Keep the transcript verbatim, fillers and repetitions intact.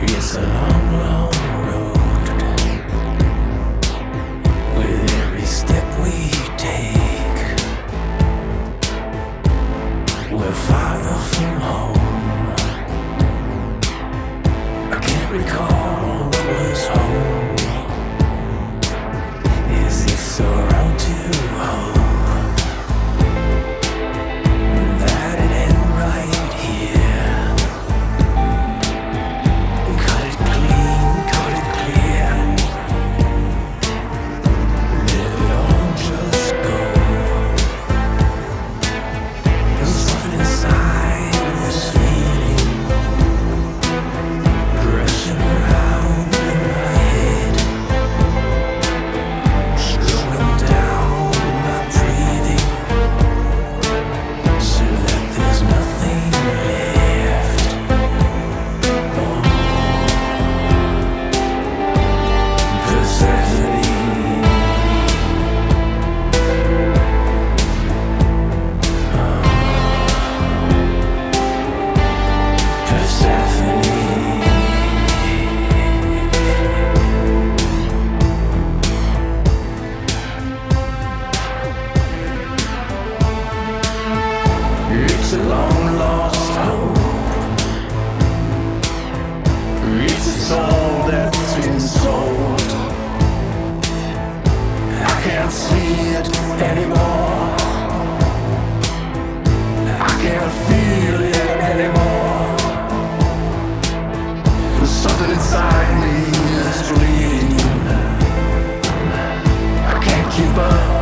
It's a long, long road. With every step we take, we're farther from home. I can't recall what was home. Is it so wrong to hope that it end right here? Cut it clean, cut it clear. Let it all just go. There's something inside this feeling rushing around in my head, slowing down my breathing so that there's nothing left. Oh, Persephone. It's a long lost hope. It's a soul that's been sold. I can't see it anymore. I can't feel it anymore. There's something inside me that's bleeding. I can't keep up.